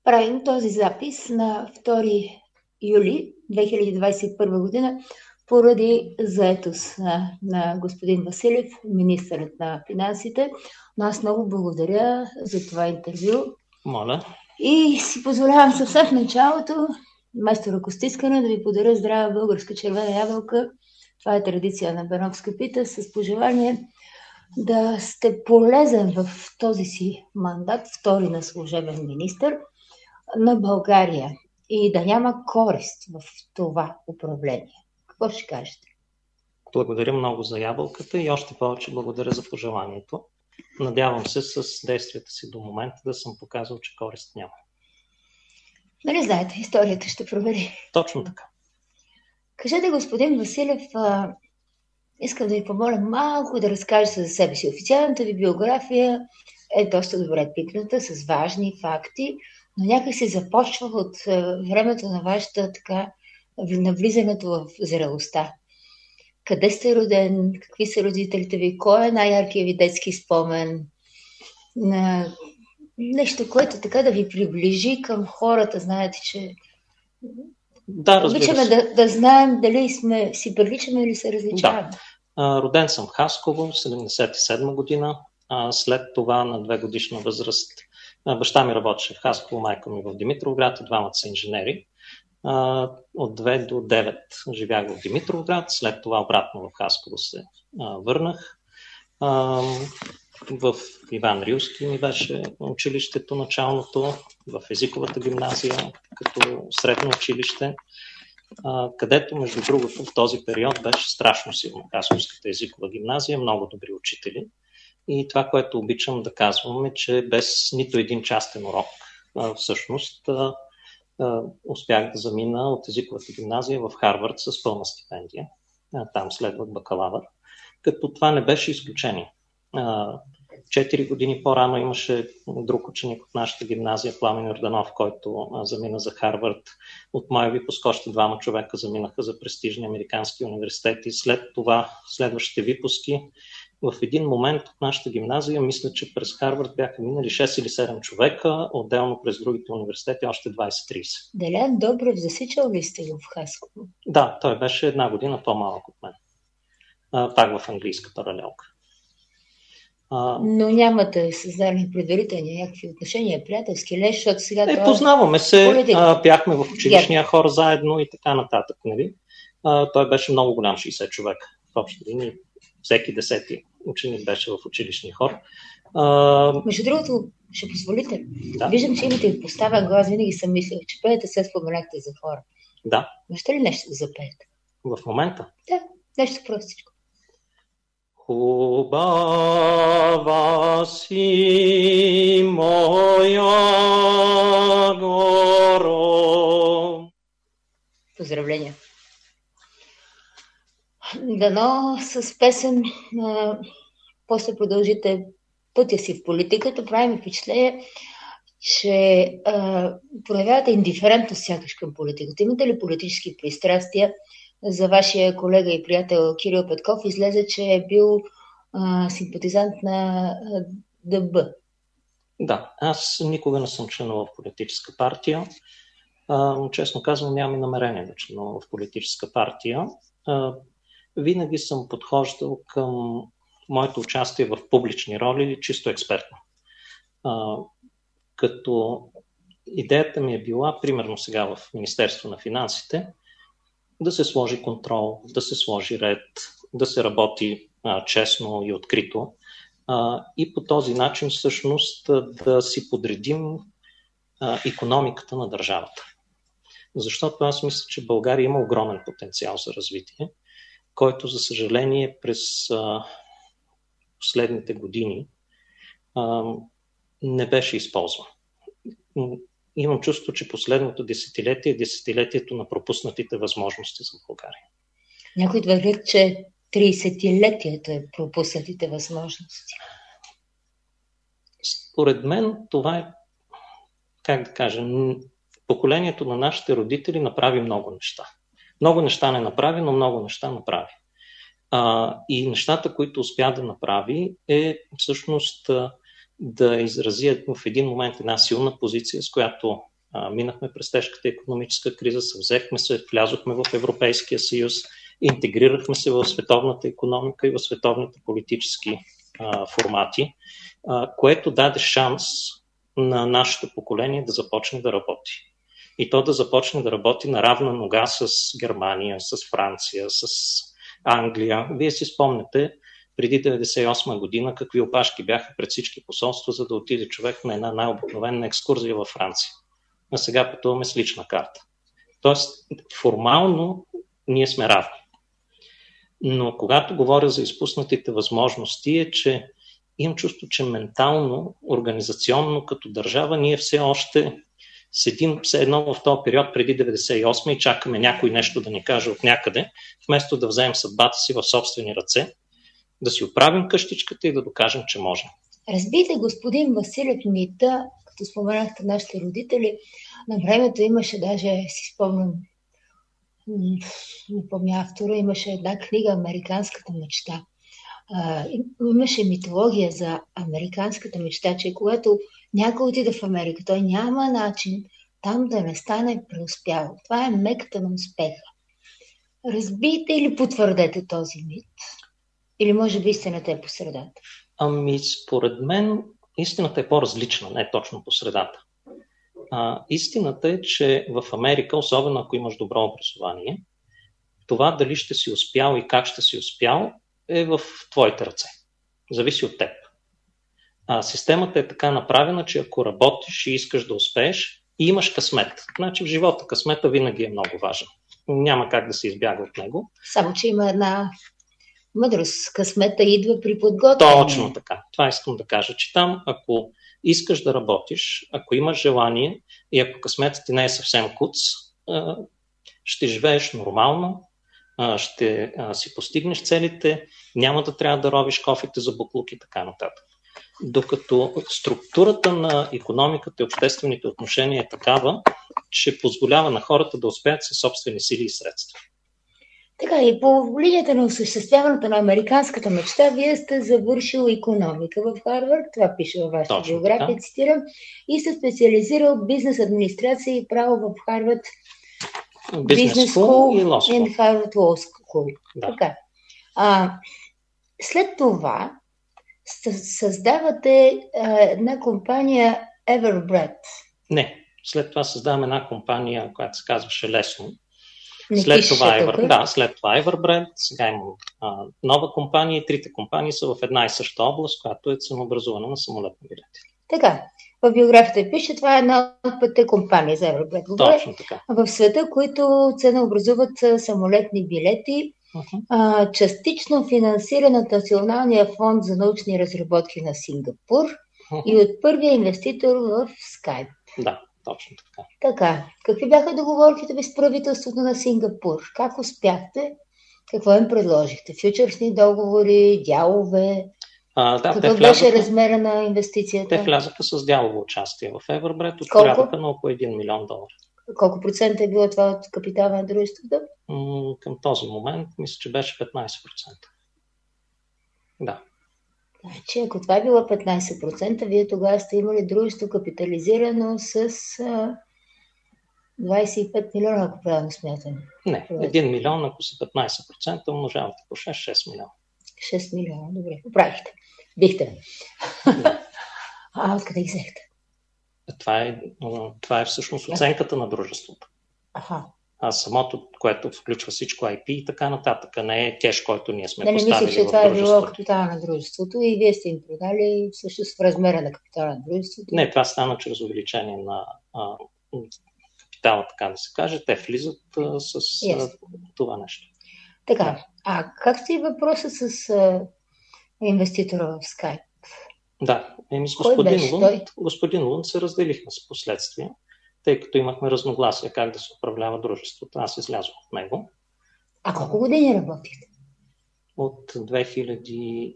Правим този запис на 2 юли 2021 година поради заетост на господин Василев, министърът на финансите. Но аз много благодаря за това интервю. Моля. И си позволявам съвсем в началото, вместо ръкостискане, да ви подаря здрава българска червена ябълка. Това е традиция на Беновска пита, с пожелание да сте полезен в този си мандат, втори на служебен министър на България и да няма корист в това управление. Какво ще кажете? Благодаря много за ябълката и още повече благодаря за пожеланието. Надявам се с действията си до момента да съм показал, че корист няма. Нали знаете, историята ще провери. Точно така. Кажете, господин Василев, искам да ви помоля малко да разкажете за себе си. Официалната ви биография е доста добре пикната, с важни факти, но някак се започва от времето на вашата навлизането в зрелостта. Къде сте роден? Какви са родителите ви? Кой е най-яркият ви детски спомен? Нещо, което така да ви приближи към хората. Знаете, че обичаме да знаем дали си приличаме или се различаваме. Да. Роден съм в Хасково, 1977 година. След това на 2-годишна възраст баща ми работеше в Хасково, майка ми в Димитровград, и двамата са инженери. От 2 до 9 живях в Димитровград, след това обратно в Хасково се върнах. В Иван Рилски ми беше училището началното, в езиковата гимназия като средно училище, където между другото в този период беше страшно силно Хасковската езикова гимназия, много добри учители. И това, което обичам да казвам е, че без нито един частен урок всъщност успях да замина от езиковата гимназия в Харвард с пълна стипендия. Там следвах бакалавър, като това не беше изключение. 4 години по-рано имаше друг ученик от нашата гимназия, Пламен Йорданов, който замина за Харвард. От моя випуск още 2 човека заминаха за престижни американски университети. След това, следващите випуски, в един момент от нашата гимназия, мисля, че през Харвард бяха минали 6 или 7 човека, отделно през другите университети още 20-30. Делян Добрев засичал ли сте го в Хасково? Да, той беше 1 година по-малък от мен. Пак в английска паралелка. Но нямате създадени предварителни някакви отношения, приятелски леш, защото сега познаваме се, бяхме в училищния хор заедно и така нататък. Нали? Той беше много голям, 60 човека в общи линии. Всеки 10-ти ученик беше в училищния хор. Между другото, ще позволите. Да. Виждам, че имате поставен глас, винаги съм мислил, че пеете, се споменахте за хора. Да. Можете ли нещо да запеете? В момента? Да, нещо простичко. Хубава си моя горо. Поздравления. Дано с песен после продължите пътя си в политиката. Прави ми впечатление, че проявявате индиферентност сякаш към политиката. Имате ли политически пристрастия? За вашия колега и приятел Кирил Петков излезе, че е бил симпатизант на ДБ. Да, аз никога не съм членувал в политическа партия. Честно казвам, нямам и намерение да членувам в политическа партия. Винаги съм подхождал към моето участие в публични роли чисто експертно. Като идеята ми е била, примерно сега в Министерство на финансите, да се сложи контрол, да се сложи ред, да се работи честно и открито и по този начин всъщност да си подредим икономиката на държавата. Защото аз мисля, че България има огромен потенциал за развитие, който за съжаление през последните години не беше използван. Имам чувство, че последното десетилетие е десетилетието на пропуснатите възможности за България. Някой твърдят, че 30-летието е пропуснатите възможности. Според мен това е, как да кажа, поколението на нашите родители направи много неща. Много неща не направи, но много неща направи. И нещата, които успя да направи, е всъщност да изрази в един момент една силна позиция, с която Минахме през тежката икономическа криза, съвзехме се, влязохме в Европейския съюз, интегрирахме се в световната икономика и в световните политически формати, което даде шанс на нашето поколение да започне да работи. И то да започне да работи на равна нога с Германия, с Франция, с Англия. Вие си спомняте, преди 1998 година какви опашки бяха пред всички посолства, за да отиде човек на една най-обикновена екскурзия във Франция. А сега пътуваме с лична карта. Тоест, формално ние сме равни. Но когато говоря за изпуснатите възможности, е, че имам чувство, че ментално, организационно, като държава, ние все още седим все едно в този период преди 1998 и чакаме някой нещо да ни каже от някъде, вместо да вземем съдбата си в собствени ръце, да си оправим къщичката и да докажем, че можем. Разбийте, господин Василев, мита, като споменахте нашите родители, на времето имаше, даже си спомням, не помня автора, имаше една книга "Американската мечта". Имаше митология за американската мечта, че когато някой отиде в Америка, той няма начин там да не стане преуспял. Това е меката на успеха. Разбийте или потвърдете този мит? Или може би истината е по средата? Според мен истината е по-различна, не точно по средата. Истината е, че в Америка, особено ако имаш добро образование, това дали ще си успял и как ще си успял е в твоите ръце. Зависи от теб. Системата е така направена, че ако работиш и искаш да успееш, и имаш късмет. Значи в живота късмета винаги е много важен. Няма как да се избяга от него. Само, че има една мъдрост. Късмета идва при подготвяне. Точно така. Това искам да кажа, че там, ако искаш да работиш, ако имаш желание и ако късметът ти не е съвсем куц, ще живееш нормално, ще си постигнеш целите, няма да трябва да ровиш кофите за буклук и така нататък. Докато структурата на икономиката и обществените отношения е такава, че позволява на хората да успеят със собствени сили и средства. Така, и по линията на осъществяването на американската мечта, вие сте завършил икономика в Харвард, това пише във вашата биография, цитирам, и сте специализирал бизнес администрация и право в Харвард Business School и Harvard Law School. Да. Така. След това създавате една компания Everbread. Не, след това създаваме една компания, която се казваше Лесно. След това Everbread, сега има нова компания и трите компании са в една и съща област, която е ценообразуване на самолетни билети. Така, в биографията пише, това е една от петте компании за Everbread. Точно така. В света, които ценообразуват самолетни билети, частично финансиран от Националния фонд за научни разработки на Сингапур и от първия инвеститор в Skype. Да. Точно така. Така, какви бяха договорките ви с правителството на Сингапур? Как успяхте? Какво им предложихте? Фючърсни договори, дялове? Какъв беше размера на инвестицията? Те влязаха с дялово участие в Everbread от порядъка на около $1 милион. Колко процента е било това от капитала на дружеството? Към този момент мисля, че беше 15%. Да. Значи, ако това е било 15%, вие тогава сте имали дружество капитализирано с 25 милиона, ако правилно смятам. Не, 1 милион, ако са 15%, умножавате по 6 милиона. 6 милиона, добре, поправихте. Бихте. Откъде ги взехте? Това е всъщност оценката на дружеството. Самото, което включва всичко IP и така нататък, не е кеш, който ние сме поставили в дружеството. Не мислих, че това е било капитала на дружеството и вие сте им продали всъщност в размера на капитала на дружеството. Не, това стана чрез увеличение на капитала, така да се каже. Те влизат с това нещо. Така, как стои въпроса с инвеститора в Skype? Да, с господин Лунд се разделихме с последствия, тъй като имахме разногласия как да се управлява дружеството. Аз излязох от него. Колко години работихте? От 2009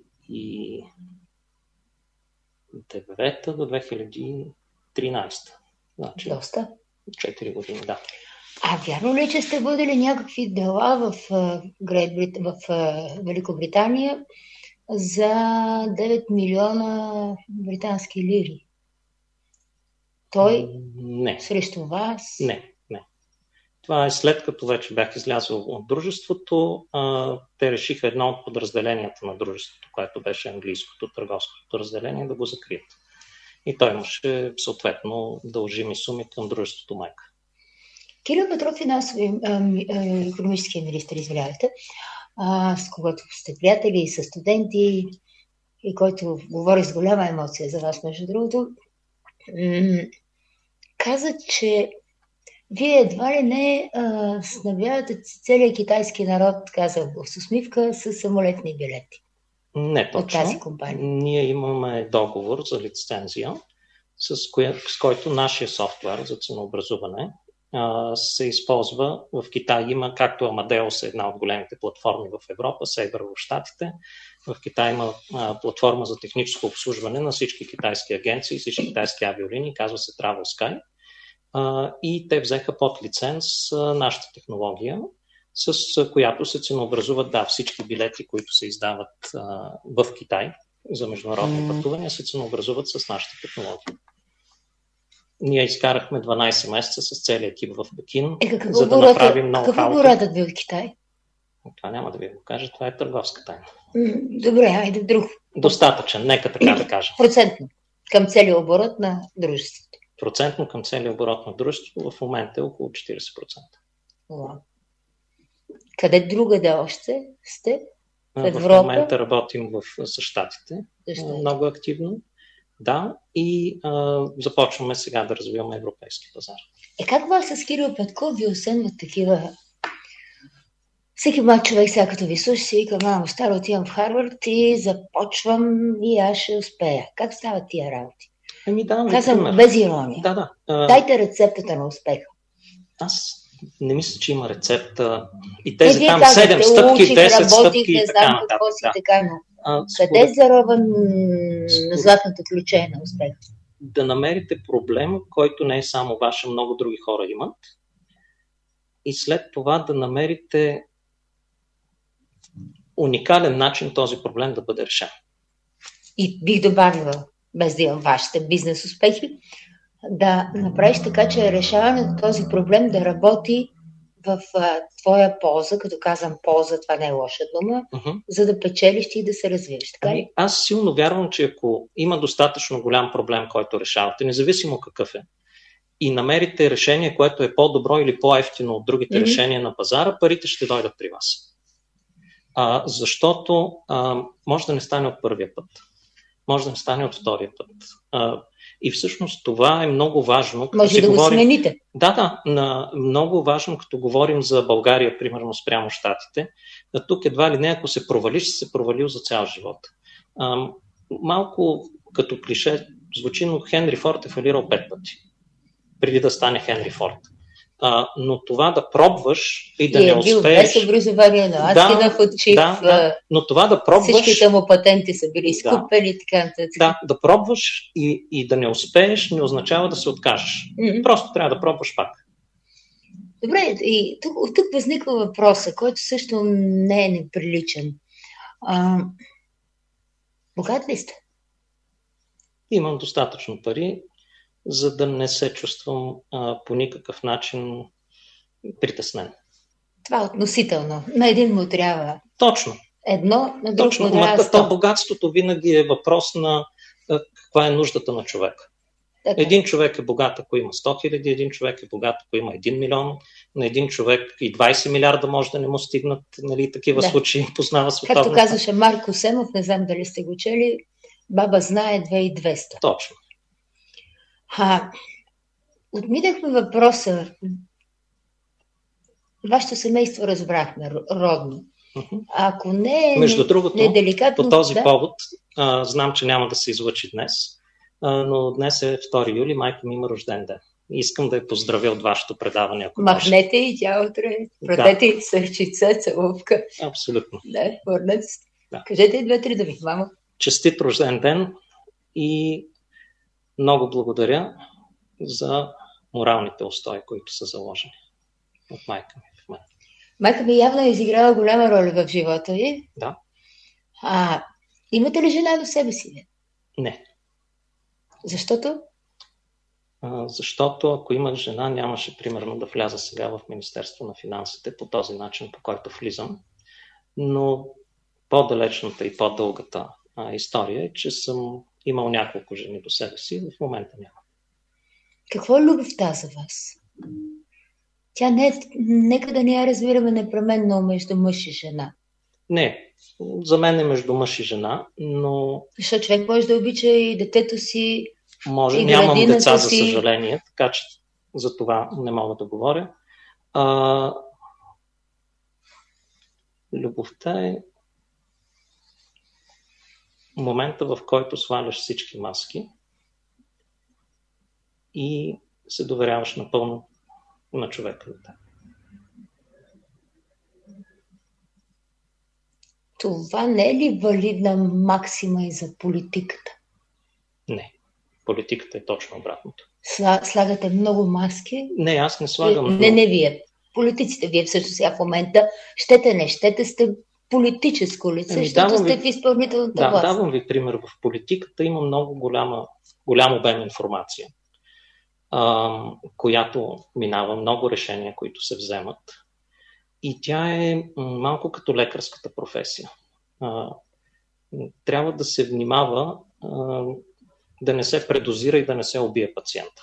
до 2013. Значи, доста. 4 години, да. Вярно ли, че сте водили някакви дела в Великобритания за 9 милиона британски лири? Не. Срещу вас? Не. Това е след като вече бях излязъл от дружеството, те решиха едно от подразделенията на дружеството, което беше английското търговското подразделение, да го закрият. И той имаше съответно дължими суми към дружеството майка. Кирил Петров, икономическия министър, извинявайте, с когото сте приятели и са студенти, и който говори с голяма емоция за вас, между другото, каза, че вие едва ли не снабдявате целият китайски народ, каза с усмивка, с самолетни билети. Не точно. От тази компания. Ние имаме договор за лицензия, с който нашия софтуер за ценообразуване се използва в Китай. Има, както Amadeus е една от големите платформи в Европа, Sabre в Щатите. В Китай има платформа за техническо обслужване на всички китайски агенции, всички китайски авиолинии, казва се TravelSky. И те взеха под лиценз нашата технология, с която се ценообразуват всички билети, които се издават в Китай за международни пътувания, се ценообразуват с нашата технология. Ние изкарахме 12 месеца с целия екип в Пекин, за да направим ноу-хауто. Какво оборотът бил в Китай? Това няма да ви го кажа, това е търговска тайна. Добре, айде друг. Достатъчен, нека така да кажа. Процентно към целия оборот на дружеството. Процентно към целия оборот на дружеството в момента е около 40%. Wow. Къде другаде още сте? В Европа? В момента работим с Щатите много активно. Да, и започваме сега да развиваме европейски пазар. Как вас с Кирил Петков ви осенват такива? Всеки млад човек, сега като ви слуша, си вика, мамо, старо, отивам в Харвард и започвам и аз ще успея. Как стават тия работи? Казвам без ирония. Да. Дайте рецептата на успеха. Аз не мисля, че има рецепта. И тези там 7 стъпки, 10 стъпки и така нататък. Къде е зарован златното ключе на успеха? Да намерите проблем, който не е само ваш, а много други хора имат. И след това да намерите уникален начин този проблем да бъде решен. И бих добавила, без да имам вашите бизнес успехи, да направиш така, че решаването на този проблем да работи в твоя полза, като казвам полза, това не е лоша дума, за да печелиш и да се развиеш. Така ли? Аз силно вярвам, че ако има достатъчно голям проблем, който решавате, независимо какъв е, и намерите решение, което е по-добро или по-ефтино от другите решения на пазара, парите ще дойдат при вас. Защото може да не стане от първия път, може да не стане от втория път. И всъщност това е много важно. Може да го смените. Да, много важно, като говорим за България, примерно спрямо Щатите. Тук едва ли не, ако се провалиш, се провалил за цял живот. Малко като клише звучи, но Хенри Форд е фалирал 5 пъти, преди да стане Хенри Форд. Но това да пробваш и да не успееш... бил без образование, на Аскинах отчив, но това да пробваш... Всичките му патенти са били изкупени и така нататък. Да пробваш и да не успееш не означава да се откажеш. Просто трябва да пробваш пак. Добре, и тук възниква въпроса, който също не е неприличен. Богат ли сте? Имам достатъчно пари, за да не се чувствам по никакъв начин притеснен. Това е относително. На един му трябва точно едно, на друг му трябва 100. Богатството винаги е въпрос на каква е нуждата на човека. Така. Един човек е богат, ако има 100 хиляди, един човек е богат, ако има 1 милион, на един човек и 20 милиарда може да не му стигнат, нали, такива случаи познава световно. Както казваше Марко Семов, не знам дали сте го чели, баба знае 2200. Точно. Отминахме въпроса. Вашето семейство разбрахме, родно. Ако не е между другото, неделикатно... по този повод, знам, че няма да се излъчи днес, но днес е 2 юли, майка ми има рожден ден. Искам да я поздравя от вашето предаване. Ако махнете и тя утре. Пратете и сърчица, целувка. Абсолютно. Да, върнете се. Да. Кажете и 2-3 думи, мама. Честит рожден ден и много благодаря за моралните устои, които са заложени от майка ми в мен. Майка ми явно е изиграла голяма роля в живота ви. Да. Имате ли жена до себе си? Не. Защото? Защото ако имах жена, нямаше примерно да вляза сега в Министерство на финансите по този начин, по който влизам. Но по-далечната и по-дългата история е, че съм имал няколко жени до себе си, в момента няма. Какво е любовта за вас? Тя нека да не я разбираме непременно между мъж и жена. Не, за мен е между мъж и жена, но... Защото човек може да обича и детето си, може, и нямам деца, си. За съжаление, така че за това не мога да говоря. Любовта е момента, в който сваляш всички маски и се доверяваш напълно на човека. Това не е ли валидна максима и за политиката? Не. Политиката е точно обратното. Слагате много маски? Не, аз не слагам. Не вие. Политиците, вие всъщност сега в момента щете сте политическо лице, защото сте в изпълнителната власт. Давам ви пример. В политиката има много голям обем информация, която минава, много решения, които се вземат. И тя е малко като лекарската професия. Трябва да се внимава да не се предозира и да не се убие пациента.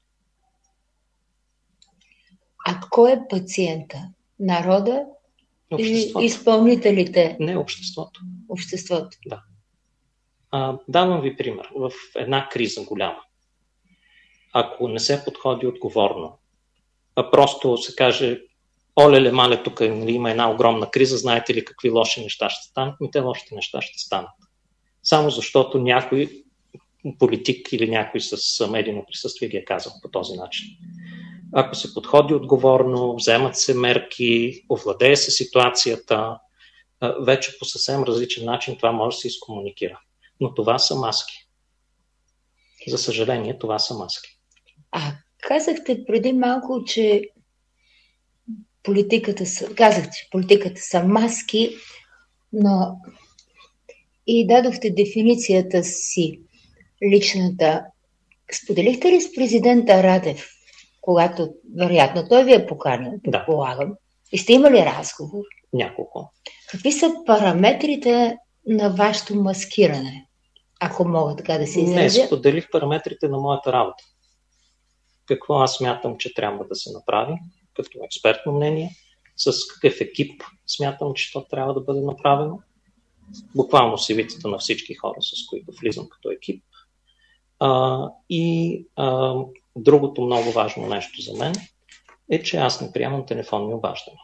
А кой е пациента? Народа? Обществото. И изпълнителите? Не, обществото. Обществото. Да. Давам ви пример. В една криза голяма, ако не се подходи отговорно, а просто се каже: оле, мале, тук има една огромна криза, знаете ли какви лоши неща ще станат? Те лошите неща ще станат. Само защото някой политик или някой с медийно присъствие ги е казал по този начин. Ако се подходи отговорно, вземат се мерки, овладее се ситуацията, вече по съвсем различен начин това може да се изкомуникира. Но това са маски. За съжаление, това са маски. Казахте преди малко, че политиката са маски, но и дадохте дефиницията си, личната. Споделихте ли с президента Радев, когато, вероятно, той ви е поканил, предполагам, и сте имали разговор? Няколко. Какви са параметрите на вашето маскиране, ако мога така да се изразя? Не, споделих параметрите на моята работа. Какво аз смятам, че трябва да се направи, като експертно мнение, с какъв екип смятам, че това трябва да бъде направено. Буквално CV-тата на всички хора, с които влизам като екип. Другото много важно нещо за мен е, че аз не приемам телефонни обаждания.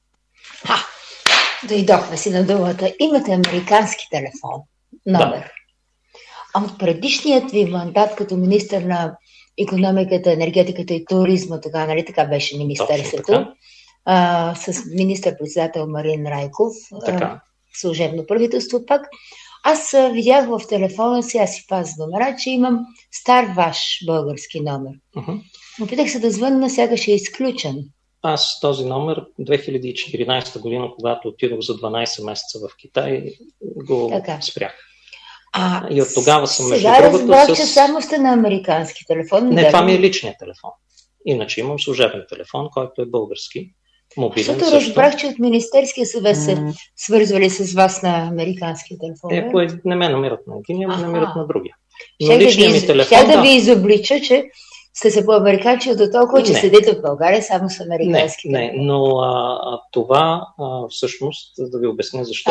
Дойдохме си на думата. Имате американски телефон, номер. Да. А от предишният ви мандат като министър на икономиката, енергетиката и туризма, тогава, нали така беше министерството, с министър-председател Марин Райков, служебно правителство пак, аз видях в телефона си, аз си пазя номера, че имам стар ваш български номер. Опитах се да звънна, сякаш е изключен. Аз този номер 2014 година, когато отидох за 12 месеца в Китай, го спрях. И от тогава съм между другото разбрах, че само сте на американски телефон. Не, това ми е личният телефон. Иначе имам служебен телефон, който е български. Мобилен също. Разбрах, че от Министерския съвет се свързвали с вас на американския телефон. Ако не ме намират на единия, ме намират на другия. Но личният ми телефон... Щях да ви изоблича, че сте се по-американчи до толкова, че седите в България само с американски телефон. Не, но това всъщност, да ви обясня защо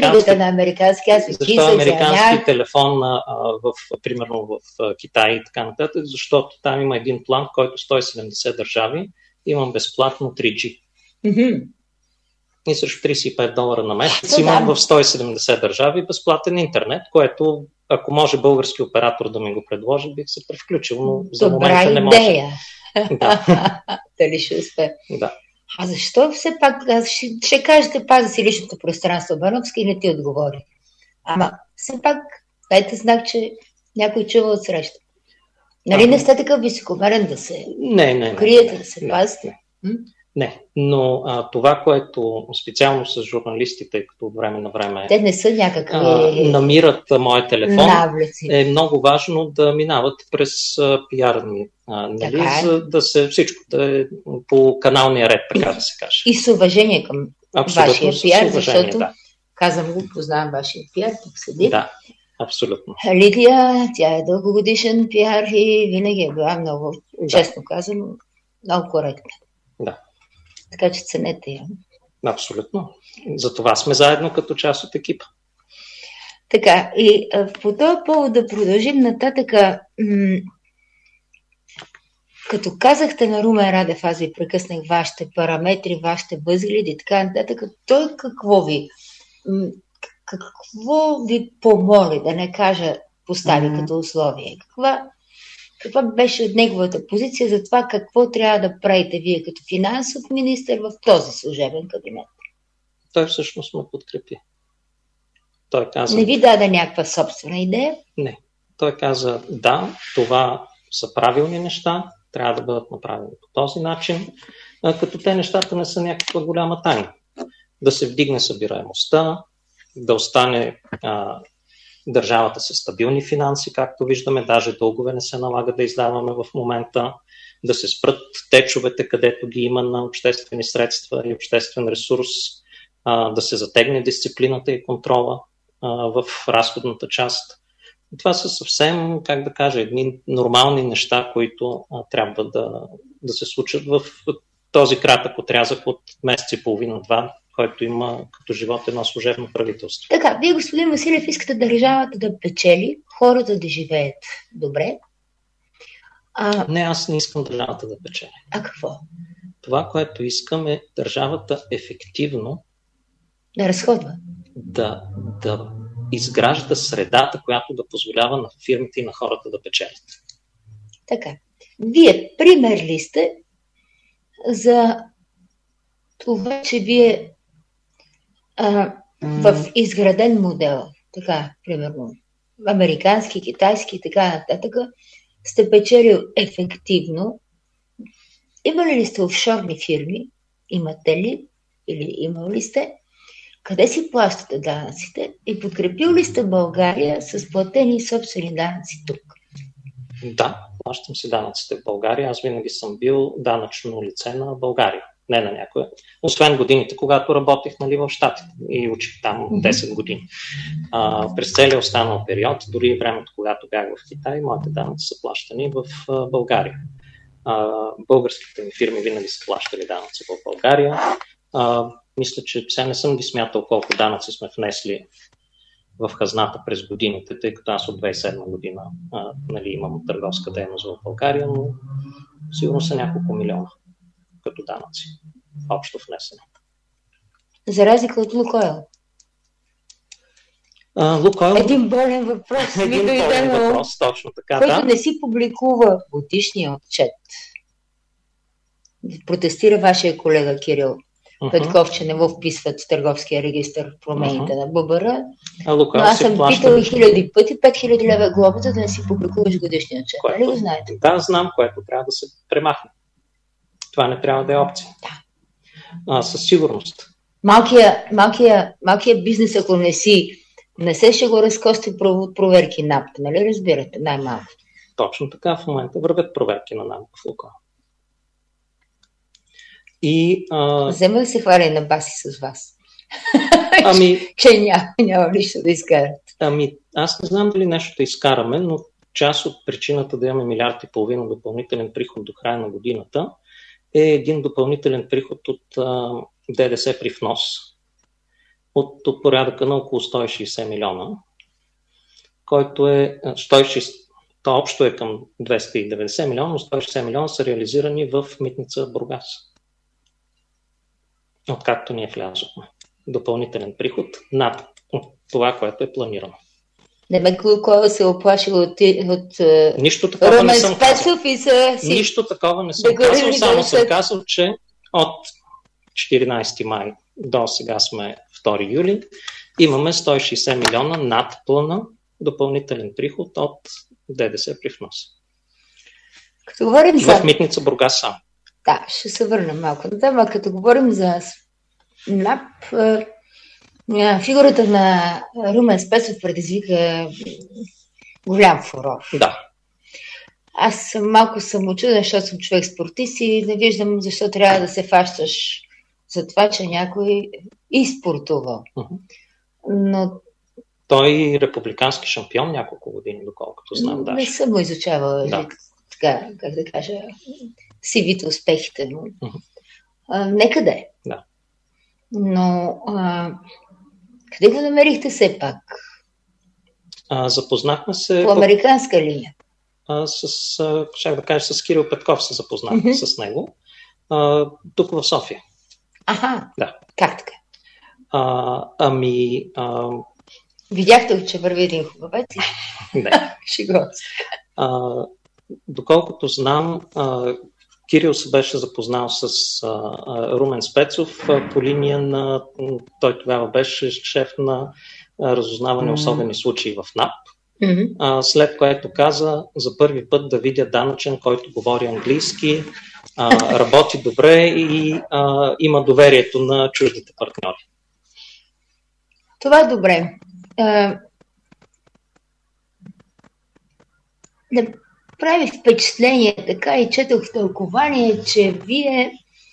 американски телефон примерно в Китай и така нататък, защото там има един план, който 170 държави, имам безплатно 3G. И срещу $35 на месец имам в 170 държави безплатен интернет, което, ако може български оператор да ми го предложи, бих се превключил, но за момента не може. Добра идея. Дали ще успе? Да. А защо все пак, ще кажете, пази си личното пространство, Бановски, и не ти отговори. Ама все пак дайте знак, че някой чува от среща. Нали не сте такъв високомерен да се криете, да се пазите? Не, но това, което специално с журналистите, като от време на време те не са някакви намират моя телефон, навлеци. Е много важно да минават през пиарни, нали, за да се всичко да е по каналния ред, така да се каже. И с уважение към абсолютно, вашия пиар, уважение, защото казвам го, познавам вашия пиар, тук седи. Да, абсолютно. Лидия, тя е дългогодишен пиар и винаги е била много, честно казано, много коректна. Да. Така че ценете я. Абсолютно. Затова сме заедно като част от екипа. Така, и по този повод да продължим нататък. Като казахте на Румен Радев, аз ви прекъснах вашите параметри, вашите възгледи и така нататък, той какво ви помоли, да не кажа постави като условие? Каква беше от неговата позиция за това какво трябва да правите вие като финансов министър в този служебен кабинет? Той всъщност ме подкрепи. Той каза... Не ви даде някаква собствена идея? Не. Той каза, да, това са правилни неща, трябва да бъдат направени по този начин, като те нещата не са някаква голяма тайна. Да се вдигне събираемостта, да остане държавата с стабилни финанси, както виждаме, даже дългове не се налага да издаваме в момента, да се спрат течовете, където ги има на обществени средства и обществен ресурс, да се затегне дисциплината и контрола в разходната част. Това са съвсем, как да кажа, едни нормални неща, които трябва да се случат в този кратък отрязък от месец и половина-два, който има като живот едно служебно правителство. Така, вие, господин Василев, искате държавата да печели, хората да живеят добре. Не, аз не искам държавата да печели. А какво? Това, което искам е държавата ефективно да разходва. Да изгражда средата, която да позволява на фирмите и на хората да печелят. Така. Вие пример ли сте за това, че вие в изграден модел, така, примерно, американски, китайски и така нататък, сте печелил ефективно? Имали ли сте офшорни фирми? Имате ли? Или имали сте? Къде си плащате данъците? И подкрепил ли сте България с платени собствени данъци тук? Да, плащам си данъците в България. Аз винаги съм бил данъчно лице на България, не на някоя. Освен годините, когато работех, нали, в Щатите и учих там 10 години. През целия останал период, дори времето, когато бях в Китай, моите данъци са плащани в България. Българските ми фирми винаги са плащали данъци в България. Мисля, че сега не съм ги смятал колко данъци сме внесли в хазната през годините, тъй като аз от 2007 година имам търговска дейност в България, но сигурно са няколко милиона като данъци общо внесени. За разлика от Лукойл. Лукойл... Един болен въпрос. Един болен въпрос, точно така, който не си публикува годишния отчет. Протестира вашия колега Кирил Петков, че не го вписват в търговския регистър промените на ББР. Но аз съм питал хиляди пъти, 5000 лева глобата да не си публикуваш годишния отчет. Нали го знаете? Да, знам, което трябва да се премахне. Това не трябва да е опция. Да. Със сигурност. Малкият бизнес, ако не се ще го разкости проверки НАП, нали разбирате? Най-малко. Точно така, в момента вървят проверки на НАП в Лукойл. Взема да се хвали на баси с вас. Че няма нищо да изкарат. Аз не знам дали нещо да изкараме, но част от причината да имаме 1,5 милиарда допълнителен приход до края на годината е един допълнителен приход от ДДС при внос от порядъка на около 160 милиона, който е 160, то общо е към 290 милиона, но 160 милиона са реализирани в митница Бургас. Откакто ние влязохме. Допълнителен приход над това, което е планирано. Демек Лукойл се оплашил от нищо такова Румен Спецов и са си... Нищо такова не съм казал, само съм казал, че от 14 май до сега сме 2 юли, имаме 160 милиона над плана допълнителен приход от ДДС при внос. Като говорим в митница Бургас сам. Да, ще се върнем малко на това. Като говорим за НАП, фигурата на Румен Спецов предизвика голям фурор. Да. Аз малко съм учуден, защото съм човек спортист и не виждам защо трябва да се фащаш за това, че някой спортувал. Но той републикански шампион няколко години, доколкото знам. Не съм му изучавала, така, как да кажа, сивите успехите му. Нека да е. Да. Но къде го намерихте все пак? Запознахме се... По американска линия? Щях да кажа, с Кирил Петков се запознахме с него. Тук в София. Аха, да. Как така? Видяхте, че върви един хубавец и... Не. Доколкото знам, Кирил се беше запознал с Румен Спецов по линия на... Той тогава беше шеф на разузнаване особени случаи в НАП. След което каза за първи път да видя данъчен, който говори английски, работи добре и има доверието на чуждите партньори. Това е добре. Да прави впечатление, така и четох в тълкование, че вие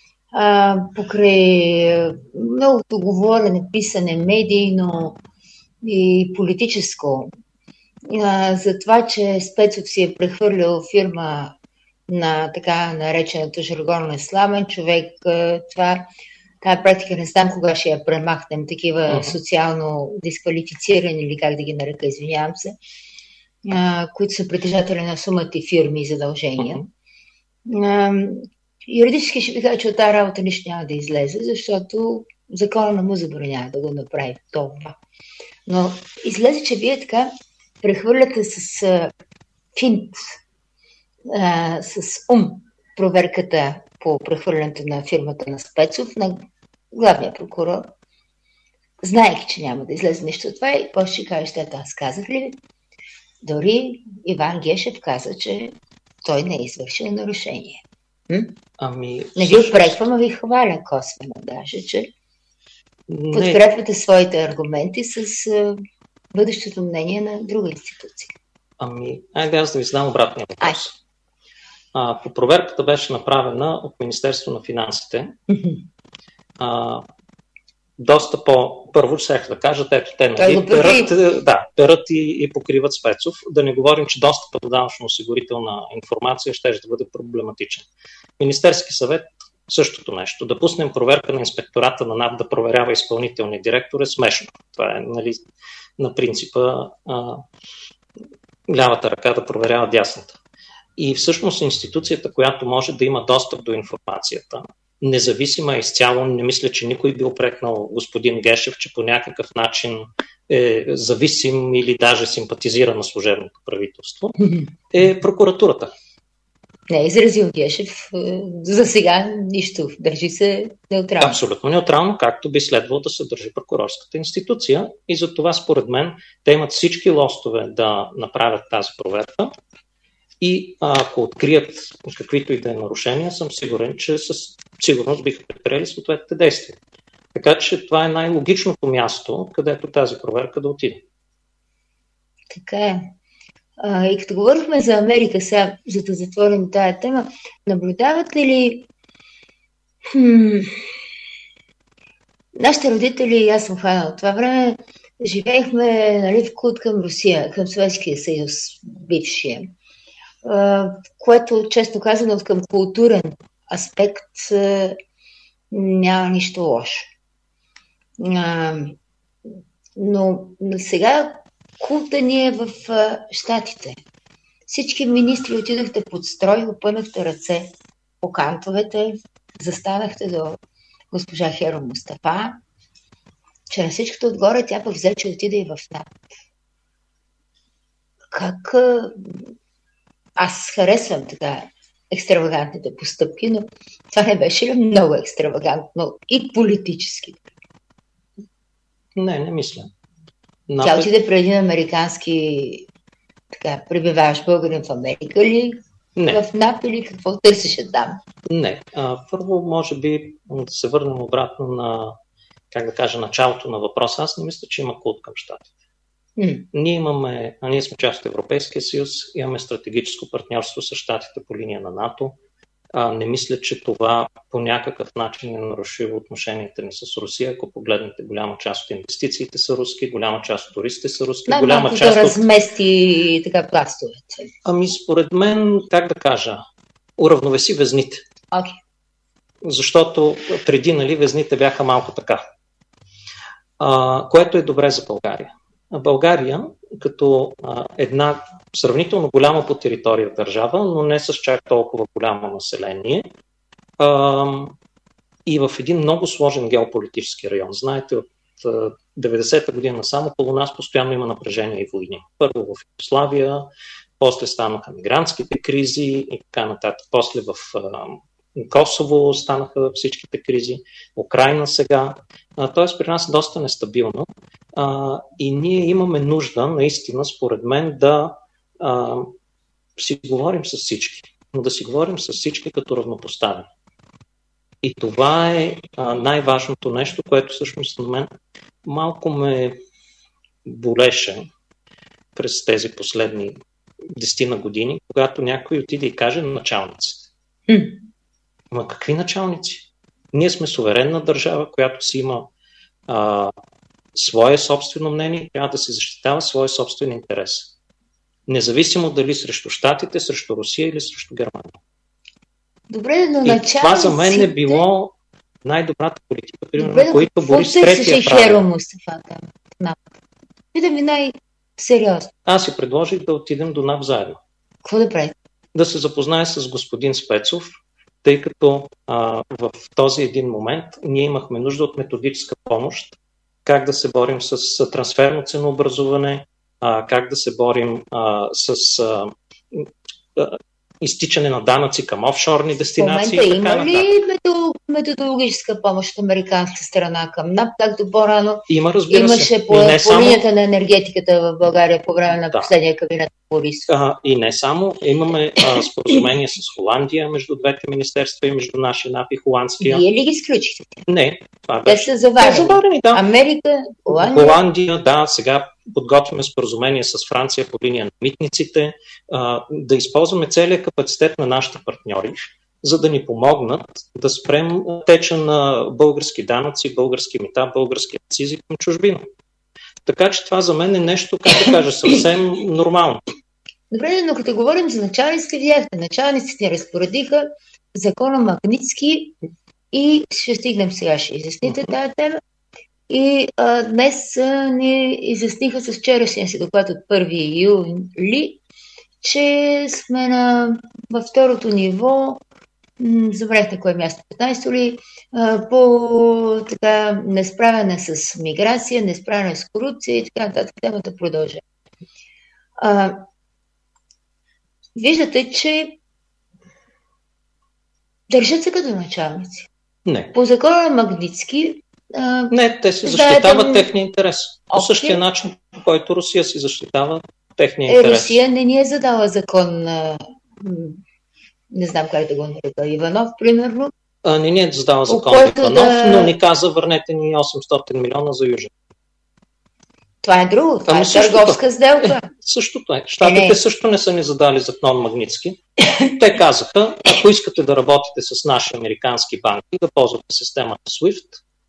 покрай многото говорене, писане, медийно и политическо, за това, че Спецов си е прехвърлял фирма на така наречената жаргонна сламен човек, тази практика не знам кога ще я премахнем, такива социално дисквалифицирани или как да ги нарека, извинявам се, които са притежатели на сумати фирми и задължения. Юридически ще ви кажа, че от тази работа нищо няма да излезе, защото закона не му забранява да го направи това. Но излезе, че вие така прехвърляте с финт, с проверката по прехвърлянето на фирмата на Спецов на главния прокурор, знаейки, че няма да излезе нищо от това, и после ще кажете, аз казах ли? Дори Иван Гешев каза, че той не е извършил нарушение. Не ви упреквам, а ви хваля косвено даже, че подкрепвате своите аргументи с бъдещото мнение на друга институция. Айде аз да ви задам обратния въпрос. По проверката беше направена от Министерство на финансите. Доста първо ще да кажат, ето те перат и покриват Спецов. Да не говорим, че достъпът до данъчно-осигурителна информация ще да бъде проблематичен. Министерски съвет същото нещо. Да пуснем проверка на инспектората на НАП да проверява изпълнителния директор е смешно. Това е на принципа лявата ръка да проверява дясната. И всъщност институцията, която може да има достъп до информацията, независима изцяло, не мисля, че никой би упрекнал господин Гешев, че по някакъв начин е зависим или даже симпатизира на служебното правителство, е прокуратурата. Не е изразил Гешев. За сега нищо. Държи се неутрално. Абсолютно неутрално, както би следвало да се държи прокурорската институция. И за това, според мен, те имат всички лостове да направят тази проверка. И ако открият каквито и да е нарушения, съм сигурен, че със сигурност биха предприели съответните действия. Така че това е най-логичното място, където тази проверка да отиде. Така е. И като говорихме за Америка сега, за да затворим тая тема, наблюдавате ли нашите родители, аз съм хванала от това време, живеехме в култ към Русия, към Съветския съюз, бившия, което, често казано, към културен аспект няма нищо лошо. Но сега култа ни е в щатите. Всички министри отидохте под строй, опънахте ръце по кантовете, застанахте до госпожа Херо Мустафа, че на всичкото отгоре тя пък взе, че отиде и в НАП. Как... Аз харесвам така екстравагантните постъпки, но това не беше ли много екстравагантно и политически? Не мисля. Тя отиде преди американски пребиваваш българин в Америка ли? Не. В НАП или какво търсеше там? Не. Първо, може би да се върнем обратно на, как да кажа, началото на въпроса. Аз не мисля, че има култ към щатите. Ние сме част от Европейския съюз, имаме стратегическо партньорство с щатите по линия на НАТО. Не мисля, че това по някакъв начин е нарушило отношенията ни с Русия. Ако погледнете, голяма част от инвестициите са руски, голяма част от туристите са руски. Голяма част да размести така пластовете. Според мен, как да кажа, уравновеси везните. Okay. Защото преди, везните бяха малко така. Което е добре за България. България, като една сравнително голяма по територия държава, но не с чак толкова голямо население, и в един много сложен геополитически район. Знаете, от 90-та година само около нас постоянно има напрежение и войни. Първо в Югославия, после станаха мигрантските кризи и така нататък. После в Косово станаха всичките кризи, Украйна сега. Тоест при нас е доста нестабилно и ние имаме нужда, наистина, според мен, да си говорим с всички, но да си говорим с всички като равнопоставени. И това е най-важното нещо, което всъщност на мен малко ме болеше през тези последни 10 години, когато някой отиде и каже началниците. Ма какви началници? Ние сме суверенна държава, която си има свое собствено мнение и трябва да се защитава своя собствен интерес. Независимо дали срещу Щатите, срещу Русия или срещу Германия. Добре, но началниците... Това за мен е било най-добрата политика, примерно, които Борис Третия прави. Херо Мустафа там? Да ми най-сериозно. Аз си предложих да отидем до НАП заедно. Какво да прави? Да се запознае с господин Спецов, тъй като в този един момент ние имахме нужда от методическа помощ, как да се борим с трансферно ценообразуване, как да се борим с изтичане на данъци към офшорни дестинации. В момента има ли методологическа помощ от американска страна към НАП, както по-рано има, разбира се. Имаше по линията на енергетиката в България по време на последния кабинет на Борис? И не само. Имаме споразумение с Холандия между двете министерства и между нашия НАП и холандския. Вие ли ги изключихте? Не. Те са заварени. Да. Америка, Холандия, да. Сега подготвяме споразумение с Франция по линия на митниците, да използваме целият капацитет на нашите партньори, за да ни помогнат да спрем теча на български данъци, български мита, български акцизи към чужбина. Така че това за мен е нещо, как да кажа, съвсем нормално. Добре, но като говорим за началниците, видяхте, началниците разпоредиха закона Магнитски и ще стигнем сега, ще изясните тази тема. И днес ни изясниха с вчерашния си доклад от 1 юли, че сме във второто ниво, забравяхте кое място, 15 ли, по така несправяне с миграция, несправяне с корупция и така нататък. Темата продължа. Виждате, че държат се като началници. Не. По закона на Магнитски не, те си защитават техния интерес. По същия начин, по който Русия си защитава техния интерес. Русия не ни е задала закон на не знам как да го нарека, Иванов, примерно. Не ни е задала закон на Иванов, но ни каза, върнете ни 800 милиона за Южен. Това е друго, това е търговска сделка. Същото е. Щатите също не са ни задали закон Магнитски. Те казаха, ако искате да работите с наши американски банки, да ползвате системата SWIFT,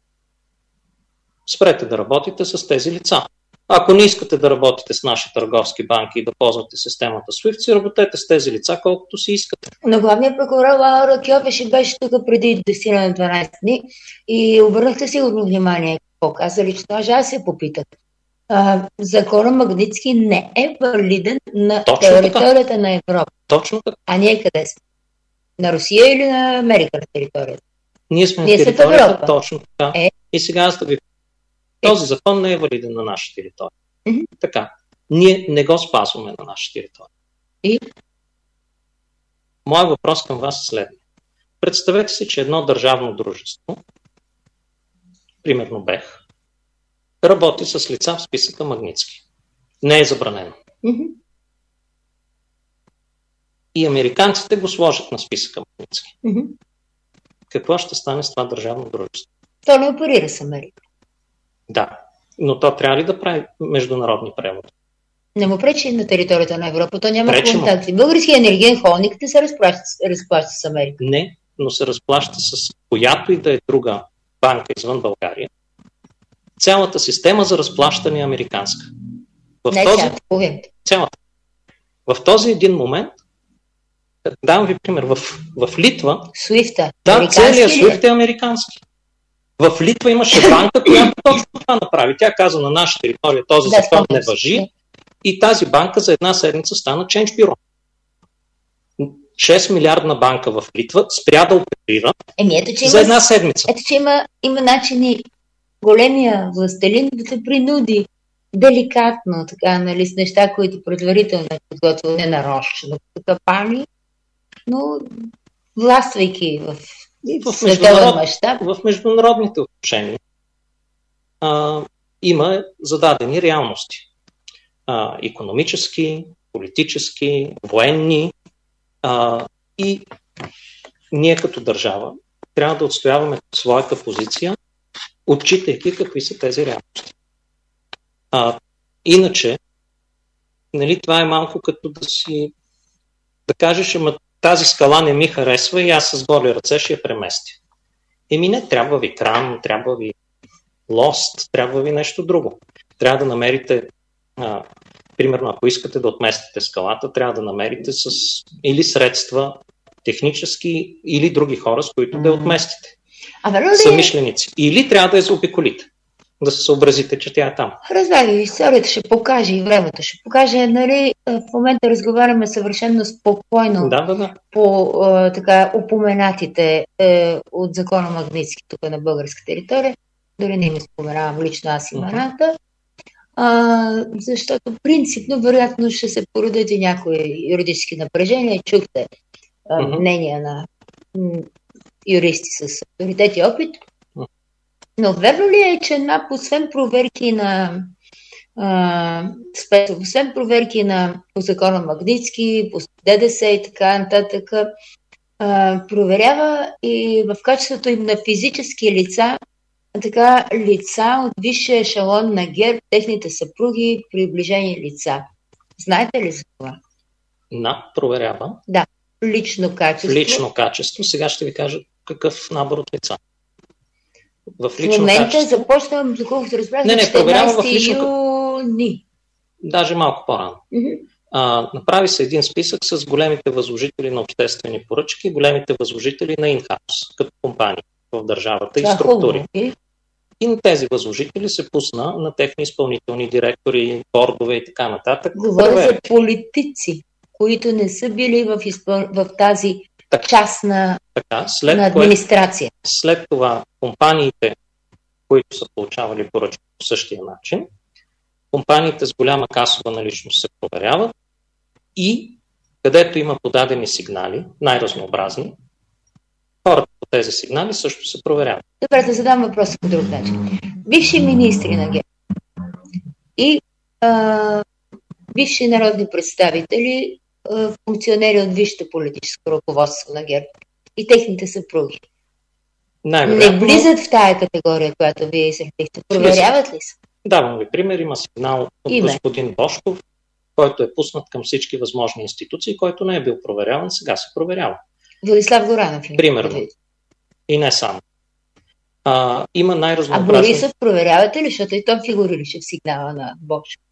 спрете да работите с тези лица. Ако не искате да работите с наши търговски банки и да ползвате системата SWIFT, си работете с тези лица, колкото си искате. Но главният прокурор Лаура Кьовеши беше тук преди 10 на 12 дни и обърнахте сигурно внимание какво каза лично. Аз се попитах. Закона Магнитски не е валиден на територията на Европа. Точно така. А ние къде сме? На Русия или на Америка на територията? Ние сме на територията, точно така. И сега аз да ви този закон не е валиден на наша територия. Така. Ние не го спазваме на наша територия. И? Моят въпрос към вас е следния. Представете си, че едно държавно дружество, примерно БЕХ, работи с лица в списъка Магнитски. Не е забранено. и американците го сложат на списъка Магнитски. Mm-hmm. Какво ще стане с това държавно дружество? То не оперира с Америка. Да, но то трябва ли да прави международни преводи? Не му пречи на територията на Европа, то няма Пречи контакти. Българския енергиен холдинг не се разплаща с Америка. Не, но се разплаща с която и да е друга банка извън България. Цялата система за разплащане е американска. Цялата. В този един момент, давам ви пример, в Литва, Суифта, да, целият Суифт е американски. В Литва имаше банка, която точно това направи. Тя каза на наша територия, този закон не важи, и тази банка за една седмица стана Change Bureau. 6 милиардна банка в Литва спря да оперира за една седмица. Ето, че има начини големия властелин да се принуди деликатно, така, нали, с неща, които предварително е подготвил ненарочно капани, но властвайки в световен мащаб. В международните отношения има зададени реалности. Икономически, политически, военни, и ние като държава трябва да отстояваме своята позиция, отчитайки какви са тези реалности. Иначе, нали, това е малко като да кажеш, ама тази скала не ми харесва и аз с голи ръце ще я преместя. Не, трябва ви кран, трябва ви лост, трябва ви нещо друго. Трябва да намерите, примерно, ако искате да отместите скалата, трябва да намерите или средства технически, или други хора, с които да я отместите. Съмишленици. Или трябва да я заобиколите. Да се съобразите, че тя е там. Разбрах, историята ще покаже и времето ще покаже. Нали, в момента разговаряме съвършено спокойно по така упоменатите от закона Магнитски тук на българска територия. Дори не им споменавам лично аз имената. Защото принципно вероятно ще се породят и някои юридически напрежения. Чухте мнения на юристи с авторитет и опит. Но верно ли е, че освен проверки освен проверки по закона Магнитски, по ДДС и така нататък, проверява и в качеството им на физически лица, така лица от висшия ешелон на ГЕРБ, техните съпруги, приближени лица. Знаете ли за това? Проверява. Да, лично качество. Лично качество. Сега ще ви кажа какъв набор от лица. В момента започнем, доколкото разбрах, проверява в 14 юни. Даже малко по-рано. Направи се един списък с големите възложители на обществени поръчки, големите възложители на инхаус, като компании в държавата и структури. И на тези възложители се пусна на техни изпълнителни директори, бордове и така нататък. Говоря за политици, които не са били в тази частна на администрация. След това компаниите, които са получавали поръчки по същия начин, компаниите с голяма касова наличност се проверяват и където има подадени сигнали, най-разнообразни, хората по тези сигнали също се проверяват. Добре, да задам въпроса по друг начин. Бивши министри на ГЕРБ и бивши народни представители, функционери от висшето политическо ръководство на ГЕРБ и техните съпруги. Не влизат в тая категория, която вие изредихте. Проверяват ли се? Давам ви пример. Има сигнал от господин Божков, който е пуснат към всички възможни институции, който не е бил проверяван, сега се проверява. Владислав Горанов. Примерно. И не само. Има най-разнообразни... Борисов проверявате ли, защото и той фигурираше в сигнала на Божков?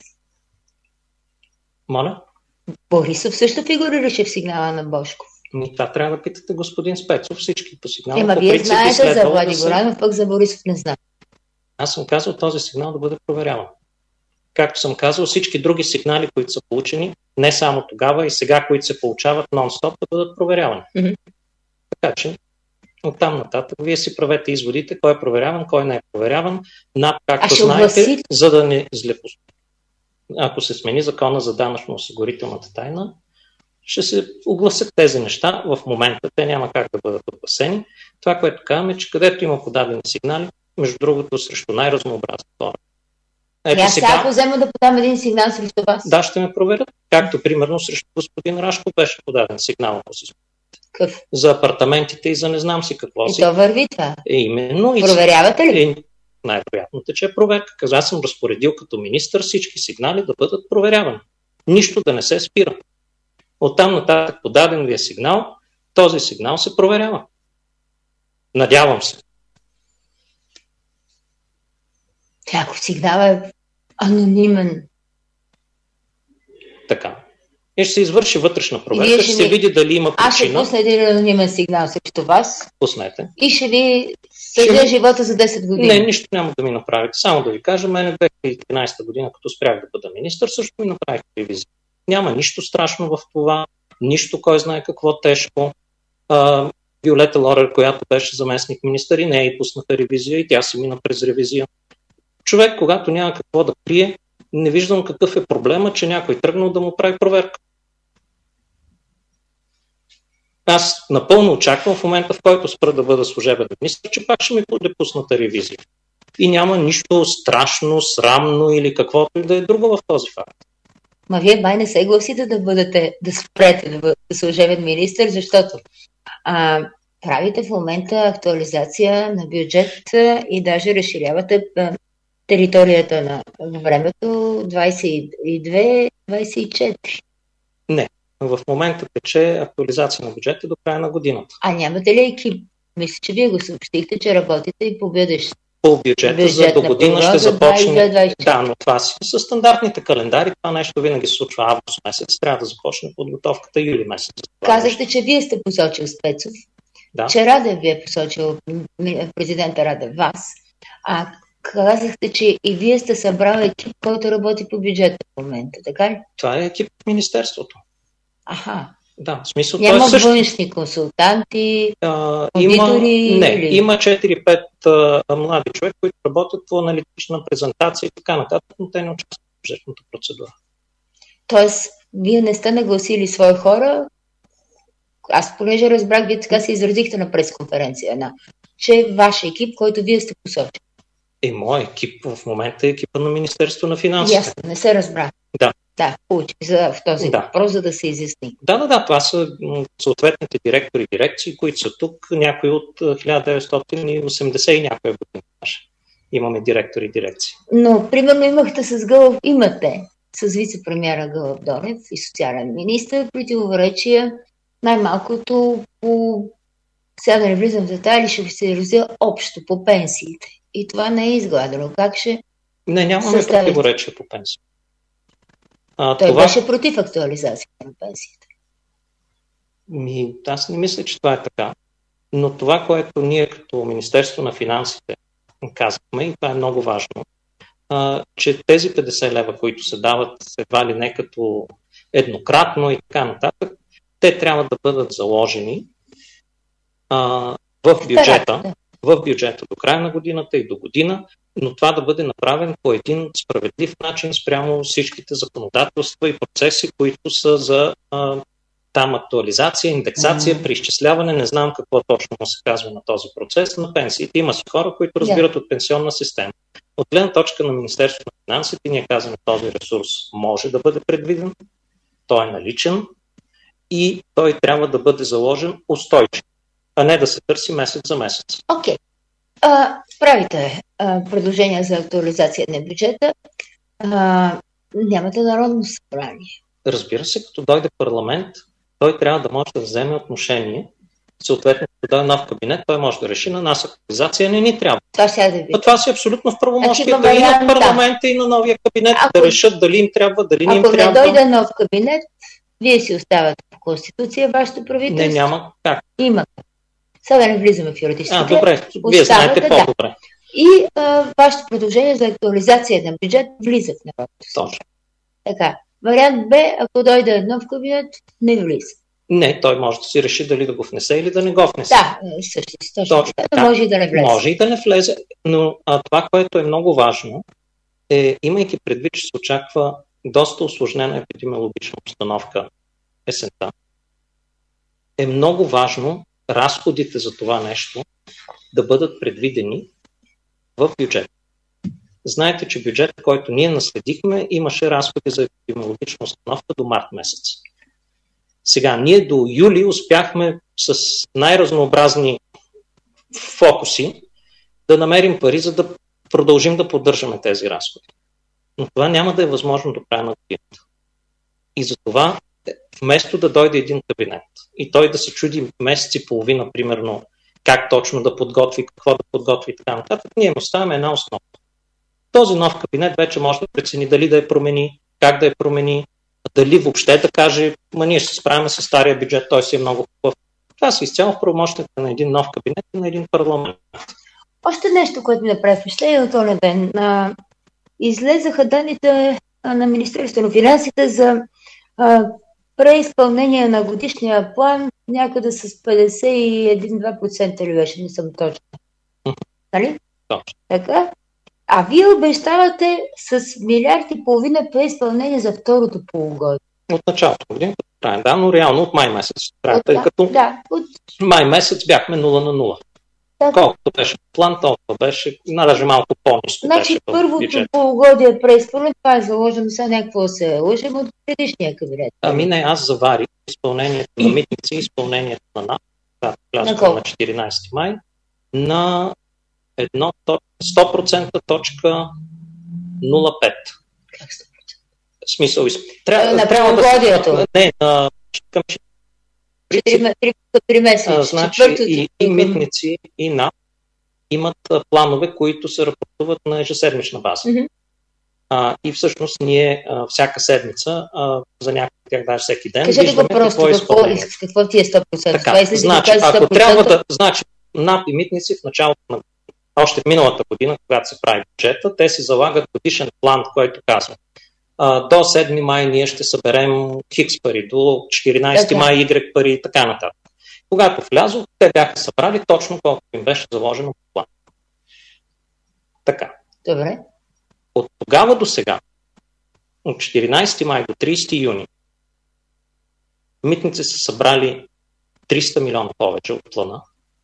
Моля? Борисов също фигурираше в сигнала на Божков. Това трябва да питате господин Спецов, всички по сигнала. Вие знаете за Влади Горанов, пък за Борисов не знам. Аз съм казал този сигнал да бъде проверяван. Както съм казал, всички други сигнали, които са получени, не само тогава и сега, които се получават нон-стоп, да бъдат проверявани. Така че, оттам нататък, вие си правете изводите, кой е проверяван, кой не е проверяван. Както знаете, за да не злепоставите. Ако се смени закона за данъчно-осигурителната тайна, ще се огласят тези неща. В момента те няма как да бъдат огласени. Това, което казваме, че където има подадени сигнали, между другото срещу най-разнообразни хора, Ето аз сега взема да подам един сигнал срещу вас. Да, ще ме проверят. Както примерно срещу господин Рашков беше подаден сигнал. Какъв? За апартаментите и за не знам си какво си. И то върви това. Именно. Проверявате ли? Най-вероятното, че е проверка. Аз съм разпоредил като министър всички сигнали да бъдат проверявани. Нищо да не се спира. Оттам нататък подаден ви е сигнал, този сигнал се проверява. Надявам се. Ако сигнал е анонимен. Така. И ще се извърши вътрешна проверка, ще се види дали има причина. Аз ще пусна един анонимен сигнал срещу вас. Пуснете. И ще ви съдя живота за 10 години. Не, нищо няма да ми направите. Само да ви кажа, мене 2013 година, като спрях да бъда министър, също ми направих ревизия. Няма нищо страшно в това, нищо кой знае какво тежко. Виолета Лорер, която беше заместник министър, и нея и пуснаха ревизия и тя си мина през ревизия. Човек, когато няма какво да крие, не виждам какъв е проблема, че някой тръгнал да му прави проверка. Аз напълно очаквам в момента, в който спра да бъда служебен министър, че пак ще ми бъде пусната ревизия. И няма нищо страшно, срамно или каквото и да е друго в този факт. Ма вие май не се гласите да спрете да бъдете служебен министър, защото правите в момента актуализация на бюджет и даже разширявате територията на времето 22-24. Не. В момента тече актуализация на бюджета до края на годината. А нямате ли екип? Мисля, че вие го съобщихте, че работите и по бъдещето. По бюджета за до година ще започне. Да, но това си са стандартните календари. Това нещо винаги се случва август месец. Трябва да започне подготовката юли месец. Казахте, че вие сте посочил Спецов. Да. Че Радев ви е посочил, президента Радев, вас. А казахте, че и вие сте събрали екип, който работи по бюджета в момента, така ли? Това е екип в Министерството. Аха. Да, в смисъл, няма външни консултанти, аудитори? Има 4-5 млади човек, които работят по аналитична презентация и така нататък, но те не участват в бюджетната процедура. Тоест, вие не сте нагласили свои хора? Аз понеже разбрах, вие така се изразихте на пресконференция, че ваш екип, който вие сте посочили. Моят екип в момента е екипа на Министерство на финансите. Ясно, не се разбра. Да. Да, получи в този въпрос, за да се изясни. Да, това са съответните директори и дирекции, които са тук, някои от 1980 и някоя година. Имаме директори и дирекции. Но, примерно, имате с вице-премиера Гълъб Донев и социален министър противоречия най-малкото по... Сега да не влизам в детайли, ще ви се развия общо по пенсиите. И това не е изгладено. Как ще... Не, нямаме противоречия по пенсиите. Той беше против актуализацията на пенсиите. Аз не мисля, че това е така. Но това, което ние като Министерство на финансите казахме, и това е много важно, че тези 50 лева, които се дават едва ли не като еднократно и така нататък, те трябва да бъдат заложени в бюджета до края на годината и до година, но това да бъде направен по един справедлив начин спрямо всичките законодателства и процеси, които са за там актуализация, индексация, преизчисляване, не знам какво точно се казва на този процес на пенсиите. Има си хора, които разбират от пенсионна система. От гледна точка на Министерството на финансите, ние казваме, този ресурс може да бъде предвиден, той е наличен и той трябва да бъде заложен устойчив, а не да се търси месец за месец. Окей. Правите предложения за актуализация на бюджета. Нямате народно събрание. Разбира се, като дойде парламент, той трябва да може да вземе отношение. Съответно, като дойде нов кабинет, той може да реши на нас актуализация не ни трябва. Това си е абсолютно в правомощията и на парламента, и на новия кабинет да решат дали им трябва, дали не им трябва. Ако не дойде нов кабинет, вие си оставате в Конституция, вашето правителство. Не, няма как. Има. Сега да не влизаме в юридическите. Добре, вие знаете по-добре. И вашето предложение за актуализация на бюджет влиза в народното. Точно. Така. Вариант Б, ако дойде нов кабинет, не влиза. Не, той може да си реши дали да го внесе или да не го внесе. Да, точно. Може и да не влезе. Може и да не влезе, но това, което е много важно, е, имайки предвид, че се очаква доста усложнена епидемиологична обстановка есента, е много важно разходите за това нещо да бъдат предвидени в бюджет. Знаете, че бюджетът, който ние наследихме, имаше разходи за епидемиологична установка до март месец. Сега, ние до юли успяхме с най-разнообразни фокуси да намерим пари, за да продължим да поддържаме тези разходи. Но това няма да е възможно до края на годината. И затова, вместо да дойде един кабинет и той да се чуди месец и половина, примерно, как точно да подготви, какво да подготви и така нататък, ние оставяме една основа. Този нов кабинет вече може да прецени дали да я промени, как да я промени, дали въобще да каже, ние ще се справим с стария бюджет, той си е много хубав. Това са изцяло в правомощията на един нов кабинет и на един парламент. Още нещо, което ми направи впечатление от този ден. Излезаха данните на Министерството на финансите за преизпълнение на годишния план някъде с 51-2% ли беше, не съм точно. Нали? Точно. Така? А вие обещавате с милиард и половина преизпълнение за второто полугодие. От началото на годината правим, да, но реално от май месец. Тъй като от май месец бяхме 0 на 0. Така. Колкото беше план, толкова беше, даже малко по-ниско. Значи първото полугодие преизпълнение, това е заложено сега някакво се лъжем от предишния кабинет. Ами не, аз заварих изпълнението на митници, изпълнението на НАП, влязохме на 14 май, на 100% точка 0,5. Как 100%? В смисъл, на полугодието. Не, към 3 месеца. Значи и митници, и НАП имат планове, които се рапортуват на ежеседмична база. Mm-hmm. И всъщност ние всяка седмица, за някакъв тях даже всеки ден, кажете виждаме какво е изпълнение. Какво ти е 100%? Така, значи, ако трябва да... Значи, НАП и митници в началото на още миналата година, когато се прави бюджета, те си залагат годишен план, който казва до 7 май ние ще съберем хикс пари, до 14 май Y пари и така нататък. Когато влязох, те бяха събрали точно колко им беше заложено в план. Така. Добре. От тогава до сега, от 14 май до 30 юни, митници са събрали 300 милиона повече от плана.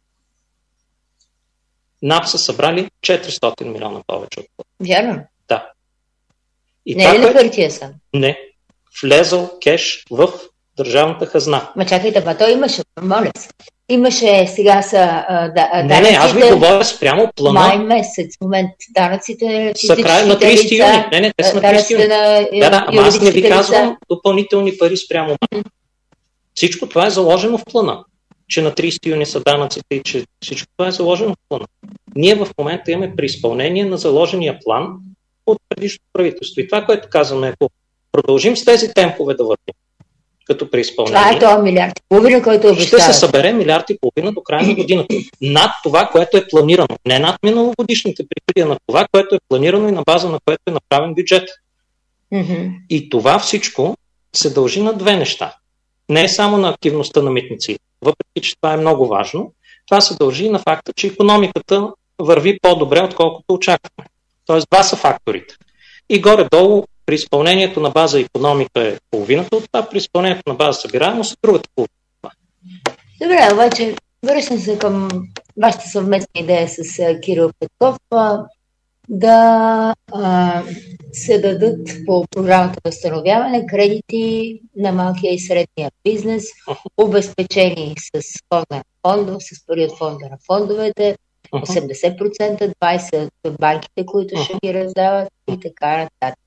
НАП са събрали 400 милиона повече от плана. Вярно? Да. И не е ли на хартия сам? Не. Влезъл кеш в държавната хазна. Ма чакайте, той имаше, моля се. Имаше сега са данъците. Не, аз ви говоря спрямо плана. Май месец, момент, данъците. Са край на 30 юни. Не, те са на 30 юни. Да, ама аз не ви казвам допълнителни пари спрямо май. Всичко това е заложено в плана. Че на 30 юни са данъците и че всичко това е заложено в плана. Ние в момента имаме преизпълнение на заложения план от предишното правителство. И това, което казваме, ако продължим с тези темпове да вървим, като преизпълнение, това е това милиард и половина, който обещава. Ще се събере милиард и половина до края на годината. Над това, което е планирано. Не над миналогодишните приходи, а на това, което е планирано и на база на което е направен бюджет. Mm-hmm. И това всичко се дължи на две неща. Не е само на активността на митници. Въпреки че това е много важно, това се дължи и на факта, че икономиката върви по-добре, отколкото очакваме. Тоест, два са факторите. И горе-долу, при изпълнението на база икономика е половината от това, при изпълнението на база събираемост е другата половина. Добре, обаче връщам се към вашата съвместна идея с Кирил Петков да се дадат по програмата възстановяване кредити на малкия и средния бизнес, обезпечени с фонда на фондове, с пари от фонда на фондовете, 80%, 20% от банките, които ще ги раздават и така нататък.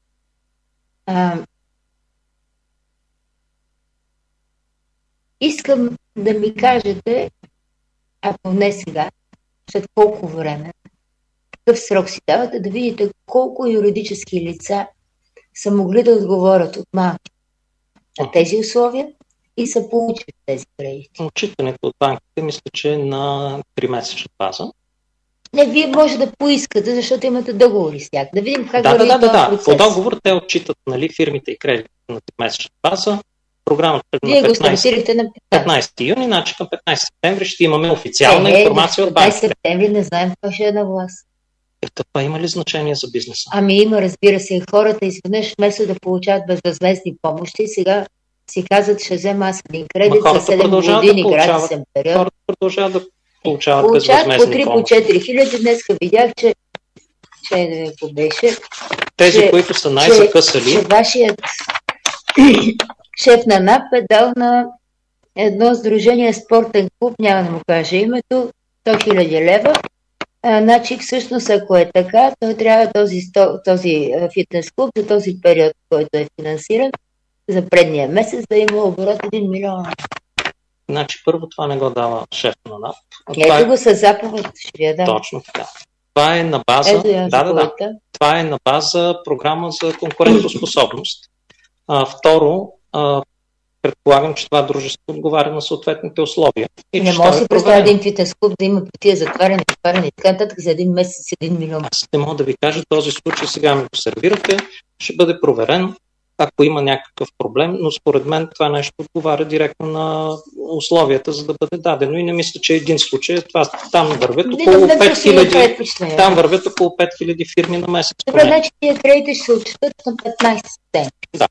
Искам да ми кажете, ако не сега, след колко време, какъв срок си давате, да видите колко юридически лица са могли да отговорят от малки на тези условия и са получили тези кредити. Отчитането от банките мисля, че е на 3-месечна база. Не, вие може да поискате, защото имате договори с тях. Да видим как върви този процес. По договор те отчитат фирмите и кредитите на 3-месечна база. Програмата на 15 юни, значи към 15 септември ще имаме официална информация от банките. 15 септември не знаем какво ще е на власт. Това има ли значение за бизнеса? Ами има, разбира се. Хората изведнъж вместо да получават безвъзмездни помощи, сега си казват, ще взема аз един кредит за 7 години гратисен период. Хората продължават да получават безвъзмездни помощи. По 3-4 хиляди. Днеска видях, че Чай да ви побеше. Тези, които са най-закъсали. Че вашият шеф на НАП е дал на едно сдружение спортен клуб, няма да му кажа името, 100 000 лева. Значи всъщност, ако е така, той трябва този фитнес клуб за този период, който е финансиран, за предния месец да има оборот 1 милион. Значи първо това не го дава шеф на НАП. Ето го със заповед, ще ви я дам. Точно така. Това е на база. Това е на база програма за конкурентоспособност. Второ, предполагам, че това дружество отговаря на съответните условия. Не може да си представя един фитнес клуб да има потия затваряне и така нататък за един месец 1 милион. Аз не мога да ви кажа, този случай сега ми го сервирате, ще бъде проверен, ако има някакъв проблем, но според мен това нещо отговаря директно на условията, за да бъде дадено и не мисля, че един случай. Там вървят около 5000, там вървят около 5000 фирми на месец. Добре, значи тия кредити ще се отчитат на 15 ден. Да.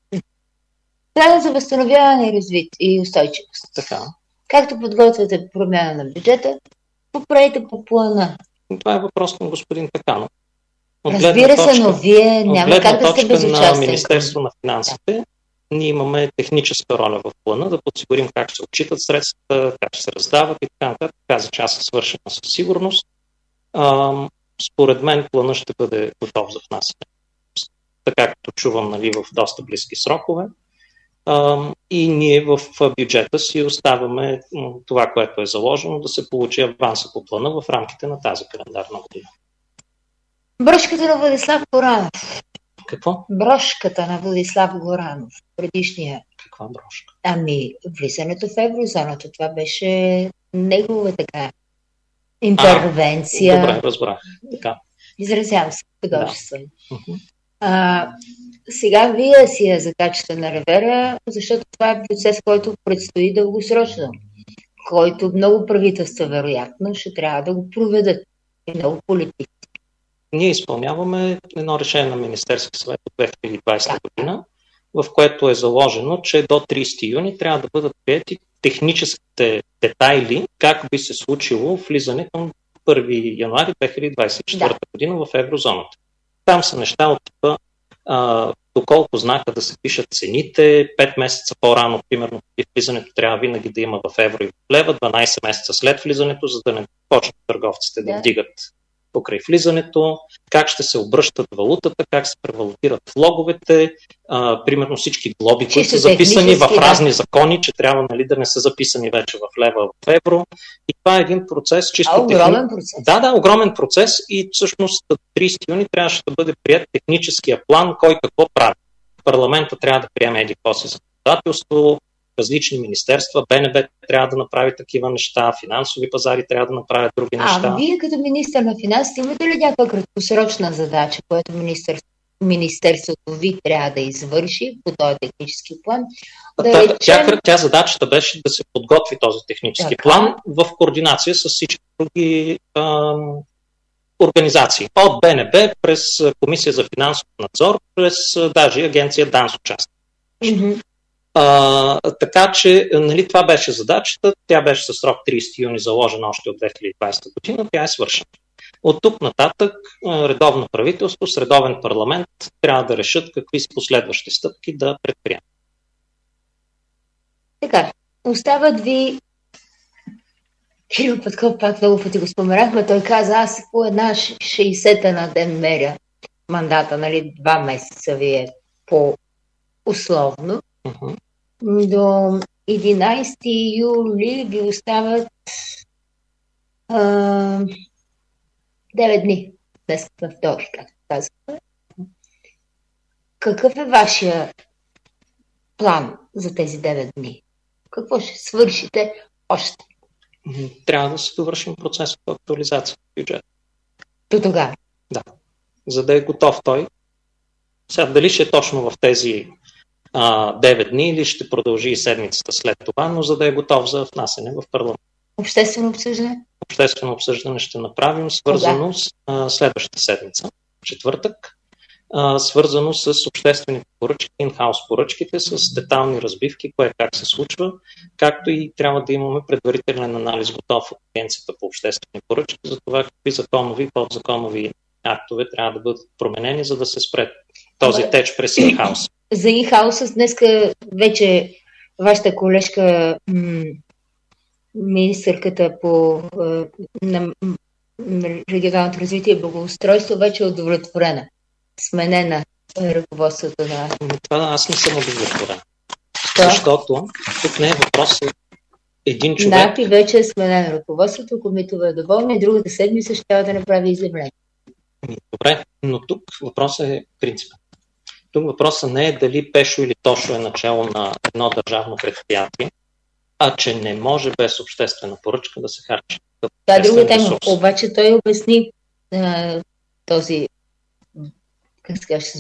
Плана за възстановяване и развитие и устойчивост. Така. Както подготвяте промяна на бюджета, поправите по плана. Това е въпрос към господин Пеканов. Разбира се, но вие няма как да сте безучастни. На Министерство на финансите ние имаме техническа роля в плана да подсигурим как ще се отчитат средствата, как ще се раздават и така нататък. Каза, че аз съм свършена със сигурност. Според мен плана ще бъде готов за внасяне. Така като чувам, нали, в доста близки срокове. И ние в бюджета си оставаме това, което е заложено, да се получи аванса по плана в рамките на тази календарна година. Брошката на Владислав Горанов. Какво? Брошката на Владислав Горанов. Предишния. Каква брошка? Влизането в еврозоната. Това беше негова така интервенция. Добре, разбрах. Така. Изразявам се художествено. Сега вие си я закачате на ревера, защото това е процес, който предстои дългосрочно, който много правителства вероятно ще трябва да го проведат и много политики. Ние изпълняваме едно решение на Министерския съвет от 2020 година, в което е заложено, че до 30 юни трябва да бъдат приети техническите детайли, как би се случило влизане към 1 януари 2024 година в еврозоната. Там са неща от типа доколко знака да се пишат цените, 5 месеца по-рано, примерно, при влизането трябва винаги да има в евро и в лева, 12 месеца след влизането, за да не почнат търговците да вдигат покрай влизането, как ще се обръщат валутата, как се превалутират влоговете, примерно всички глоби, които са записани в разни закони, че трябва, нали, да не са записани вече в лева, в евро. И това е един процес, чисто огромен процес. Да, огромен процес и всъщност 30 юни трябваше да бъде прият техническия план, кой какво прави. Парламента трябва да приеме какво си законодателство, различни министерства, БНБ трябва да направи такива неща, финансови пазари трябва да направят други неща. Вие като министър на финансите имате ли някаква краткосрочна задача, която министерството ви трябва да извърши по този технически план? Тя задачата беше да се подготви този технически план в координация с всички други организации. От БНБ през Комисия за финансов надзор, през даже агенция ДАНС участва. Така че, нали, това беше задачата. Тя беше със срок 30 юни заложена още от 2020 година. Тя е свършена. От тук нататък редовно правителство с редовен парламент трябва да решат какви са последващи стъпки да предприемат. Така, остават ви Кирил Петков, пак много пъти го споменахме, той каза, аз по една 60-та на ден меря мандата, нали, 2 месеца ви е по-условно. До 11 юли ви остават 9 дни. Днес на втори, както казахме. Какъв е вашия план за тези 9 дни? Какво ще свършите още? Трябва да се довършим процеса по актуализация на бюджета. До тогава? Да. За да е готов той. Сега, дали ще е точно в тези 9 дни или ще продължи и седмицата след това, но за да е готов за внасяне в парламент. Обществено обсъждане? Обществено обсъждане ще направим, свързано с следващата седмица, четвъртък, свързано с обществените поръчки, инхаус поръчките, с детални разбивки, кое как се случва, както и трябва да имаме предварителен анализ готов от Агенцията по обществени поръчки за това какви законови и подзаконови актове трябва да бъдат променени, за да се спре този теч през инхаус. За инхауса днеска вече вашата колежка, министърката по регионалното развитие и благоустройство, вече е удовлетворена. Сменена ръководството на... Това аз не съм удовлетворен. Защото тук не е въпрос един човек... НАПИ вече е сменена ръководството, Комитова е доволна и другата седмица ще трябва да направи изявление. Добре, но тук въпросът е принципен. Тук въпросът не е дали Пешо или Тошо е начало на едно държавно предприятие, а че не може без обществена поръчка да се харчи. Това е друга тема. Обаче той обясни този, как се каже,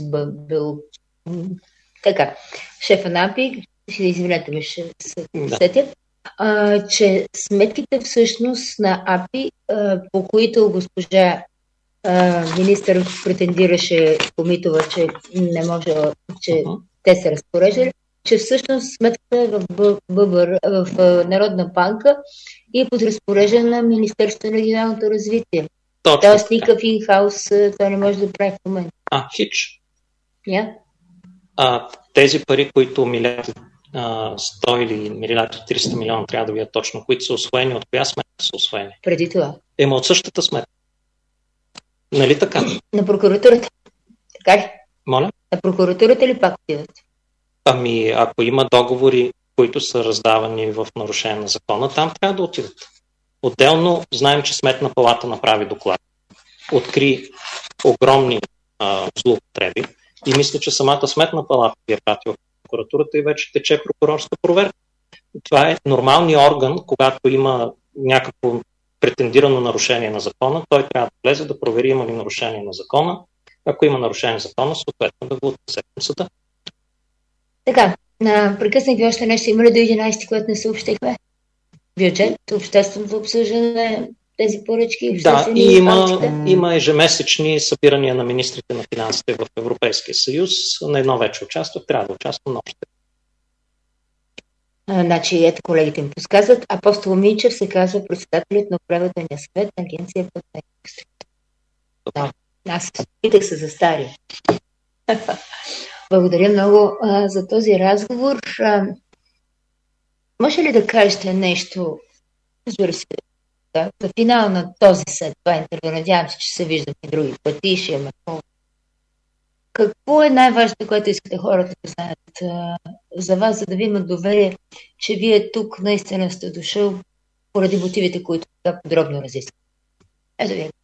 така, шефа на АПИ, извинете ме, ще се сетят, че сметките всъщност на АПИ, по които госпожа министър претендираше Комитова, че не може, че те се разпореждали, че всъщност сметката е в Народна банка и е под разпореждане на Министерството на регионалното развитие. Тоест никакъв инхаус това не може да прави в момента. Хич. Тези пари, които милиард 100 или милиард 300 милиона трябва да видят точно, които са усвоени, от коя сметка са усвоени? Преди това. От същата сметка. Нали така? На прокуратурата. Така ли? Моля? На прокуратурата ли пак отиват? Ако има договори, които са раздавани в нарушение на закона, там трябва да отидат. Отделно знаем, че Сметна палата направи доклад. Откри огромни злоупотреби и мисля, че самата Сметна палата ги е пратила в прокуратурата и вече тече прокурорска проверка. Това е нормалният орган, когато има някакво претендирано нарушение на закона, той трябва да влезе да провери има ли нарушение на закона. Ако има нарушение на закона, съответно да го отнесе към съда. Така, прекъснах ви още нещо. Има ли до 11, което не съобщихме? Бюджет, общественото обсъждане на тези поръчки? Да, и има ежемесечни събирания на министрите на финансите в Европейския съюз. На едно вече участват, трябва да участвам на още. Значи, ето колегите ми подсказват. Апостол Минчев се казва председателят на управителния съвет на Агенция по индустрията. Аз питах се за стари. Благодаря много за този разговор. Може ли да кажете нещо, разбира се, за финал на този сет, това интервю? Надявам се, че се виждаме и други пъти, ще имаме. Какво е най-важното, което искате хората да знаят за вас, за да ви имат доверие, че вие тук наистина сте дошъл поради мотивите, които така подробно разисквате? Ето ви.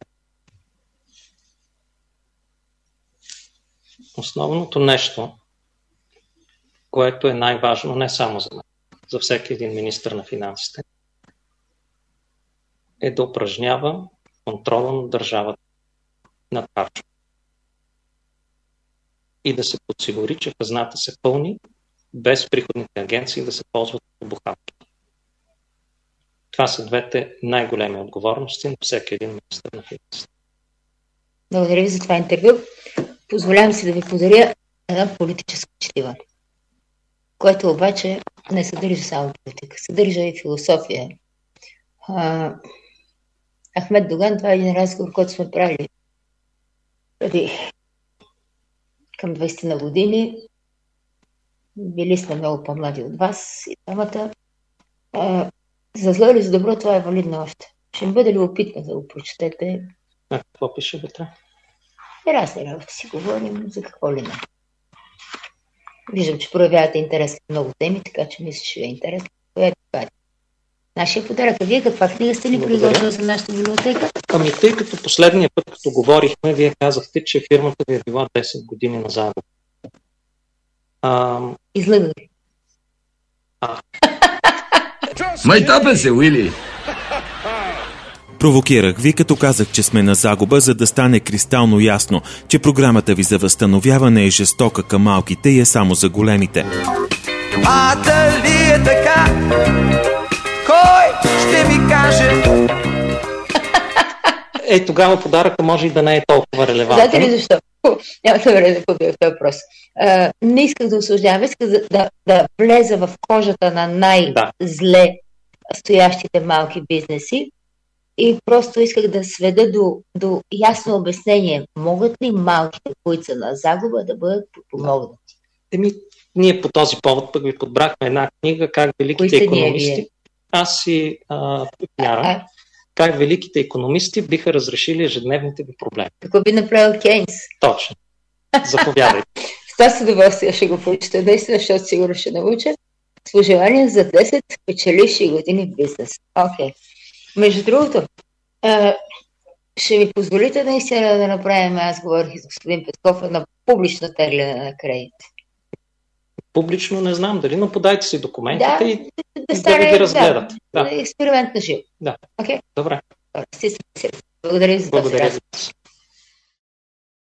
Основното нещо, което е най-важно не само за мен, за всеки един министър на финансите, е да упражнява контрола на държавата над харчовете и да се подсигури, че хазната се пълни без приходните агенции да се ползват по бухалки. Това са двете най-големи отговорности на всеки един министър на финансите. Благодаря ви за това интервю. Позволявам си да ви подаря една политическа четива, което обаче не съдържа само политика, съдържа и философия. Ахмед Доган, това е един разговор, който сме правили преди към 20 на години. Били сме много по-млади от вас и двамата. За зло или за добро, това е валидно още. Ще ми бъде любопитно да го прочетете. Какво пише вътре? Разни работи си говорим, за какво ли не. Виждам, че проявявате интерес към много теми, така че мисля, че е интересно. Нашия подарък. А вие каква книга сте ни приготвили за нашата библиотека? Тъй като последния път, като говорихме, вие казахте, че фирмата ви е била 10 години на загуба. Излъгах. Майтапе се, Уили! Провокирах ви, като казах, че сме на загуба, за да стане кристално ясно, че програмата ви за възстановяване е жестока към малките и е само за големите. А дали е така? Кой ще ми каже? Тогава подаръка може и да не е толкова релевантен. Знаете ли защо? Няма да време да побия в този въпрос. Не исках да осъждавам, исках да влеза в кожата на най-зле стоящите малки бизнеси И просто исках да сведа до ясно обяснение. Могат ли малките, които са на загуба, да бъдат подпомогнати? Ние по този повод пък ви подбрахме една книга, как великите икономисти... Аз и Яра, как великите икономисти биха разрешили ежедневните ви проблеми. Какво би направил Кейнс? Точно. Заповядайте. С удоволствие ще го прочета, наистина, защото сигурно ще науча. С пожелание за 10 печеливши години в бизнес. Окей. Между другото, ще ми позволите наистина да направим, аз говорих с господин Петков, на публично тегляне на кредит. Публично не знам дали, но подайте си документите и да ви разгледат. Да. Експеримент на живо. Да. Окей? Добре. Благодаря за това. Благодаря.